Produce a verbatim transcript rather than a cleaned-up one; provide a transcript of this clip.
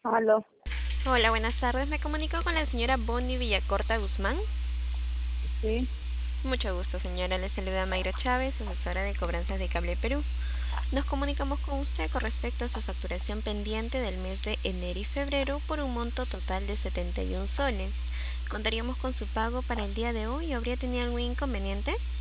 Aló, Hola, buenas tardes. Me comunico con la señora Bonnie Villacorta Guzmán. sí, Mucho gusto, señora. Le saluda Mayra Chávez, asesora de cobranzas de Cable Perú. Nos comunicamos con usted con respecto a su facturación pendiente del mes de enero y febrero por un monto total de setenta y uno soles. ¿Contaríamos con su pago para el día de hoy o habría tenido algún inconveniente?